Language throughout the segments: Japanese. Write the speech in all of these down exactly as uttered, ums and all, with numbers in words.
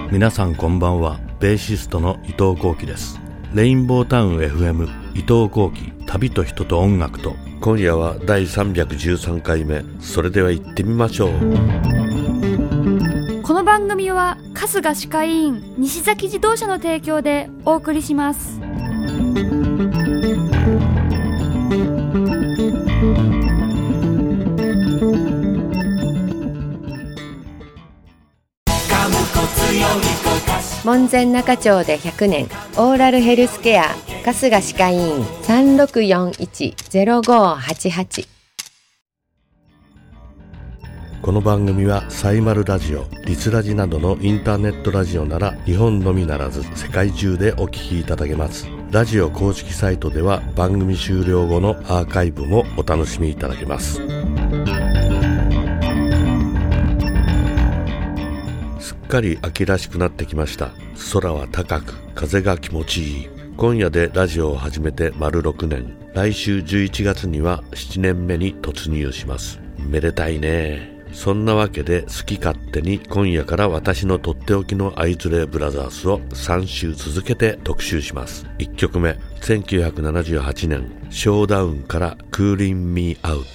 皆さんこんばんは。ベーシストの伊藤幸喜です。レインボータウン エフエム 伊藤幸喜、旅と人と音楽と。今夜はだいさんびゃくじゅうさんかいめ。それでは行ってみましょう。 この番組は春日歯科医院西崎自動車の提供でお送りします。 門前仲町でひゃくねん、オーラルヘルスケア春日歯科医院 さんろくよんいち ゼロごはちはち。 この番組はサイマルラジオ、リスラジなどのインターネットラジオなら日本のみならず世界中でお聞きいただけます。ラジオ公式サイトでは番組終了後のアーカイブもお楽しみいただけます。すっかり秋らしくなってきました。空は高く、風が気持ちいい。今夜でラジオを始めて丸ろくねん。来週じゅういちがつにはななねんめに突入します。めでたいね。そんなわけで好き勝手に今夜から私のとっておきのアイズレイブラザーズをさんしゅう続けて特集します。いっきょくめ、せんきゅうひゃくななじゅうはちねん、ショーダウンからクーリンミーアウト。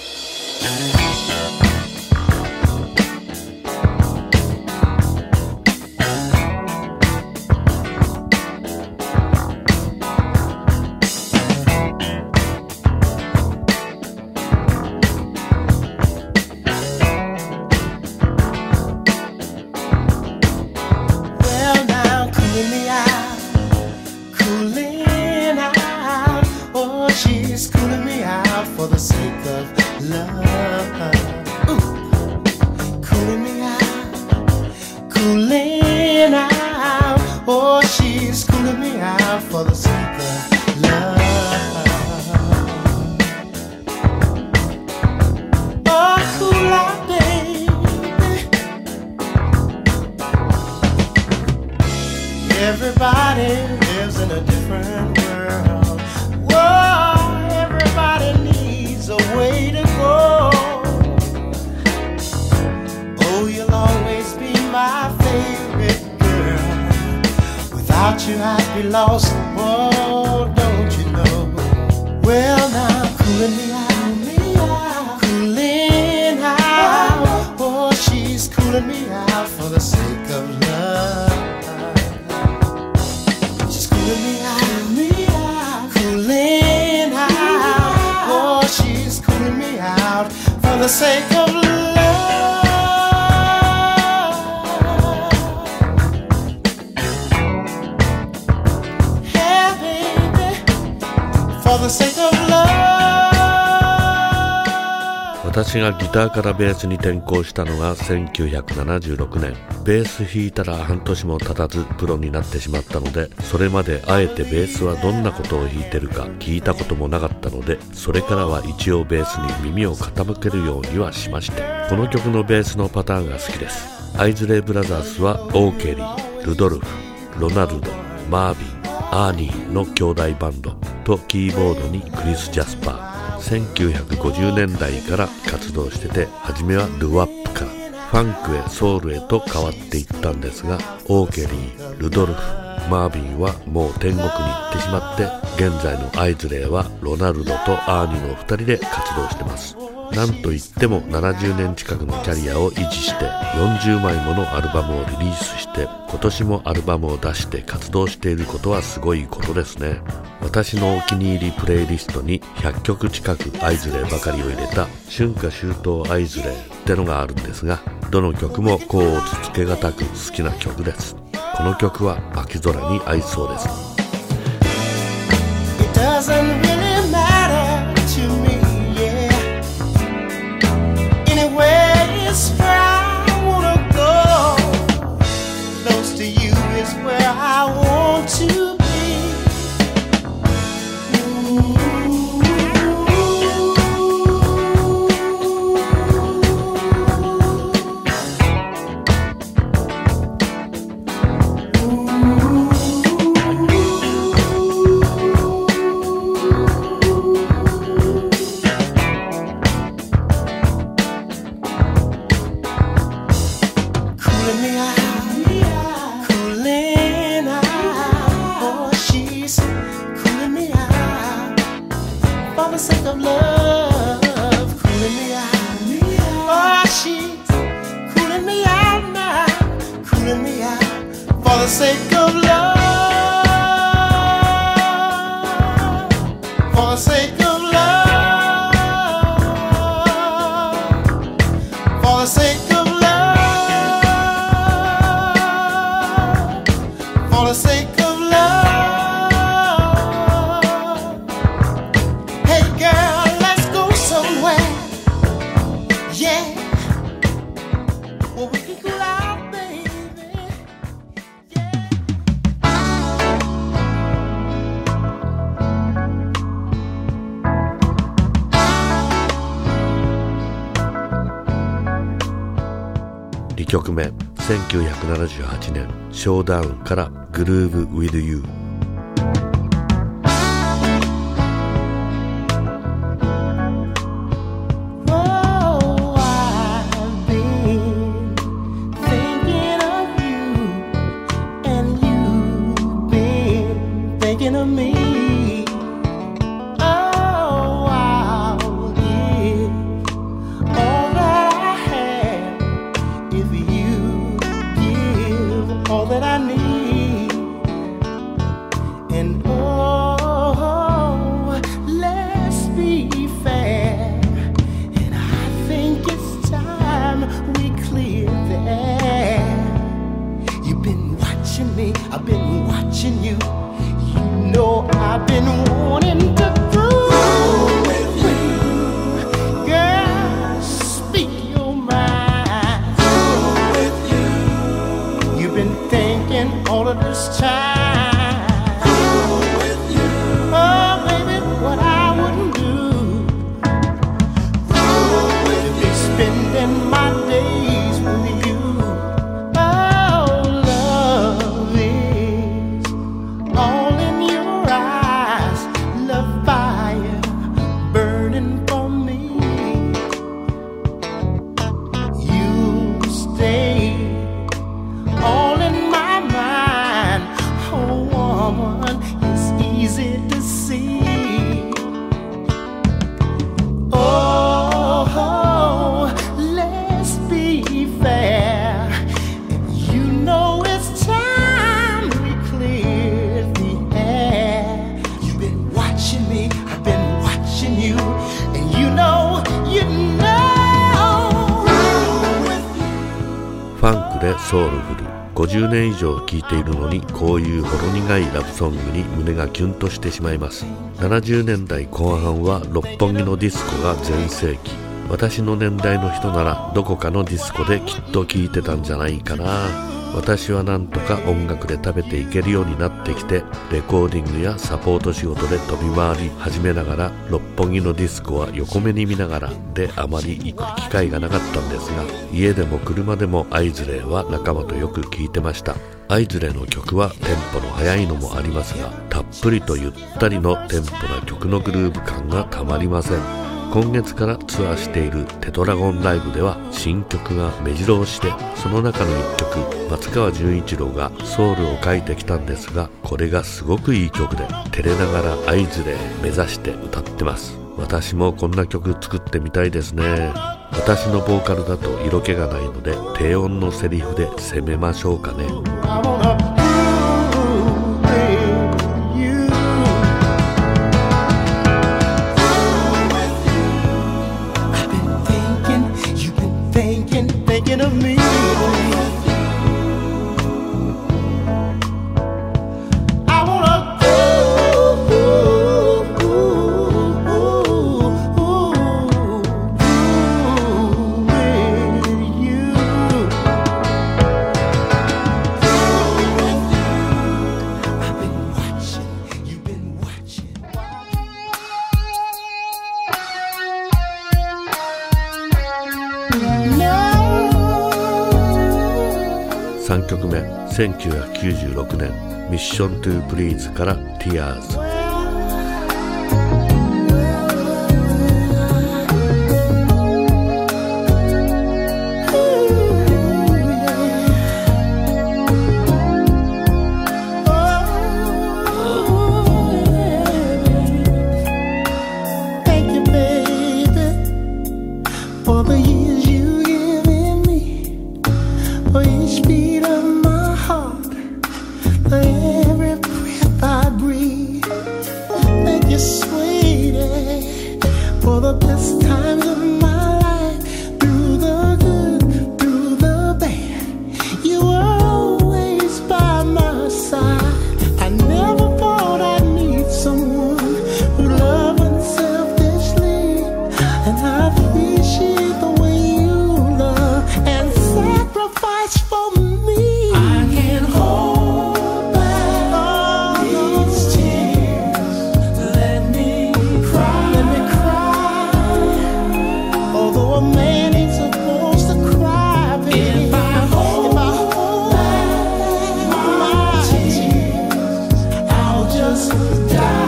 Everybody lives in a different world. Whoa, everybody needs a way to go. Oh, you'll always be my favorite girl. Without you I'd be lost. Oh, don't you know? Well, now cooling me out, cooling out. Oh, she's cooling me out for the sake of love.For the sake of love, yeah, baby, for the sake of love. 私がギターからベースに転向したのがせんきゅうひゃくななじゅうろくねん。ベース弾いたら半年も経たずプロになってしまったので、それまであえてベースはどんなことを弾いてるか聞いたこともなかったので、それからは一応ベースに耳を傾けるようにはしまして、この曲のベースのパターンが好きです。アイズレイブラザーズはオーケリー、ルドルフ、ロナルド、マービン、アーニーの兄弟バンドとキーボードにクリス・ジャスパー。せんきゅうひゃくごじゅうねんだいから活動してて、初めはドゥワップからファンクへソウルへと変わっていったんですが、オーケリー、ルドルフ、マービンはもう天国に行ってしまって、現在のアイズレイはロナルドとアーニーのふたりで活動してます。なんといってもななじゅうねん近くのキャリアを維持してよんじゅうまいものアルバムをリリースして、今年もアルバムを出して活動していることはすごいことですね。私のお気に入りプレイリストにひゃっきょく近くアイズレイばかりを入れた春夏秋冬アイズレイってのがあるんですが、どの曲も甲をつつけがたく好きな曲です。この曲は秋空に合いそうです。 It doesn't really matter to me, yeah. Anywhere is where I wanna go. Close to you is where I want to be. Cooling me out, the sake of love, cooling me out. Oh, she's cooling me out now, cooling me out for the sake of love, for the sake of love, for the sake of love, for the sake of にきょくめ、せんきゅうひゃくななじゅうはちねん、ショーダウンからグルーヴ with you。 I've been watching you. You know I've been wanting to prove with you. Girl, speak your mind. Prove with you. You've been thinking all of this time. Prove with you. Oh, baby, what I wouldn't do. Prove with you. Be spending my days with you. ソウルフル。ごじゅうねん以上聴いているのにこういうほろ苦いラブソングに胸がキュンとしてしまいます。ななじゅうねんだいこう半は六本木のディスコが全盛期。私の年代の人ならどこかのディスコできっと聴いてたんじゃないかな。私はなんとか音楽で食べていけるようになってきて、レコーディングやサポート仕事で飛び回り始めながら、六本木のディスコは横目に見ながらであまり行く機会がなかったんですが、家でも車でもアイズレイは仲間とよく聴いてました。アイズレイの曲はテンポの速いのもありますが、たっぷりとゆったりのテンポな曲のグルーヴ感がたまりません。今月からツアーしているテトラゴンライブでは新曲が目白押しで、その中のいっきょく、松川純一郎がソウルを書いてきたんですが、これがすごくいい曲で、照れながらアイズレイ目指して歌ってます。私もこんな曲作ってみたいですね。私のボーカルだと色気がないので、低音のセリフで攻めましょうかね。 Thinking of me, I wanna go with you. I've been watching, you've been watching. No. さんきょくめ、せんきゅうひゃくきゅうじゅうろくねん、ミッショントゥープリーズから Tears。 Oh, for each beat of my heart, for every breath I breathe. Thank you, sweetie, for the best times of my life. Through the good, through the bad, you were always by my side. I never thought I'd meet someone who loved unselfishly, and I appreciate the way you love and sacrifice for me. I can't hold back all these tears. Let me cry, let me cry. Although a man ain't supposed to cry, baby. If I hold, if I hold back my tears, I'll just die.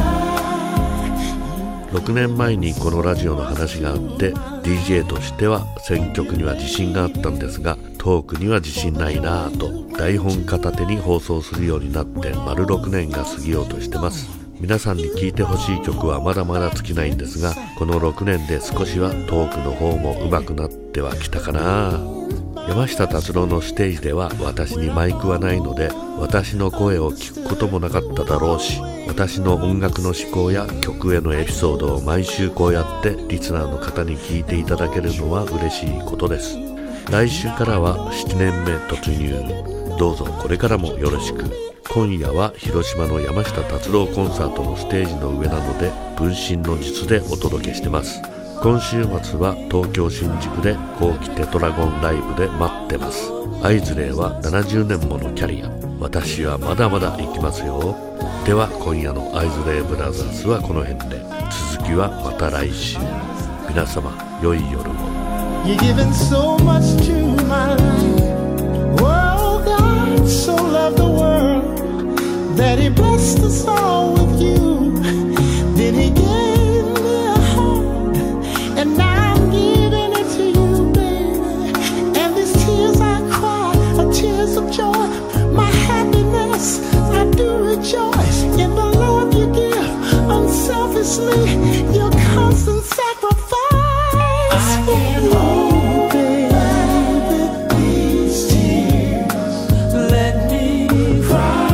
ろくねんまえにこのラジオの話があって ディージェー としては選曲には自信があったんですがトークには自信ないなぁと台本片手に放送するようになって丸ろくねんが過ぎようとしてます。皆さんに聴いてほしい曲はまだまだ尽きないんですがこのろくねんで少しはトークの方も上手くなってはきたかな。山下達郎のステージでは私にマイクはないので私の声を聞くこともなかっただろうし私の音楽の思考や曲へのエピソードを毎週こうやってリスナーの方に聞いていただけるのは嬉しいことです。来週からはななねんめ突入。どうぞこれからもよろしく。今夜は広島の山下達郎コンサートのステージの上なので分身の術でお届けしてます。今週末は東京新宿で後期テトラゴンライブで待ってます。アイズレイはななじゅうねんものキャリア。私はまだまだ行きますよ。では今夜のアイズレイブラザーズはこの辺で。続きはまた来週。皆様良い夜を。 You're giving so much to my life. Oh, God so loved the world that He blessed us all with you. Then He gave me a heart, and now I'm giving it to you, baby. And these tears I cry are tears of joy. My happiness, I do rejoice in the love you give unselfishly. Your constant sacrifice. I can't hold baby these tears. Let me cry.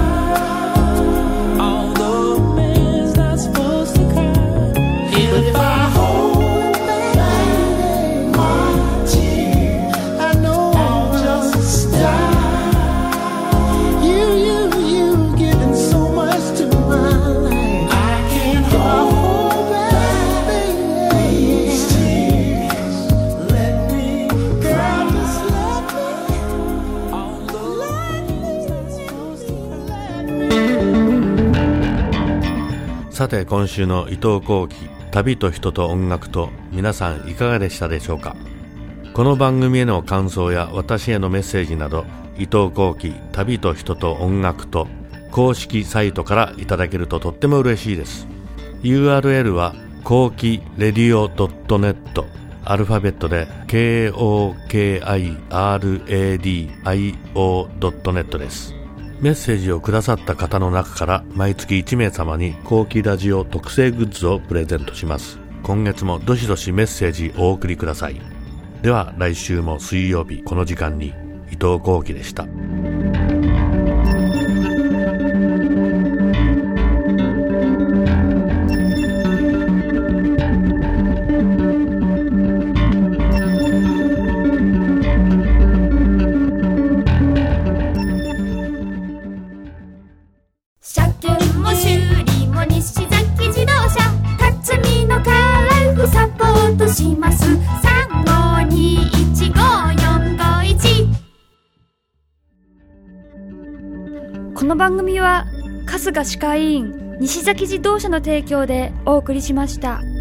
Although man's not supposed to cry. If I hold back my tears, I know I'll just die. You, you, you giving so much to my life. I can't hold back these tears. Let me cry, just let me. Let me, let me. さて今週の伊藤幸喜旅と人と音楽と皆さんいかがでしたでしょうか。この番組への感想や私へのメッセージなど伊藤幸喜旅と人と音楽と公式サイトからいただけるととっても嬉しいです。 ユーアールエル は幸喜レディオ ドットネット アルファベットで ケーオーケーアイアールエーディーアイオー ドットネット です。メッセージをくださった方の中から毎月いちめい様に幸喜ラジオ特製グッズをプレゼントします。今月もどしどしメッセージお送りください。では来週も水曜日この時間に伊藤幸喜でした。 車検も修理も西崎自動車辰巳のカラフサポートします。さんごにいちごよんごいち。この番組は春日歯科医院西崎自動車の提供でお送りしました。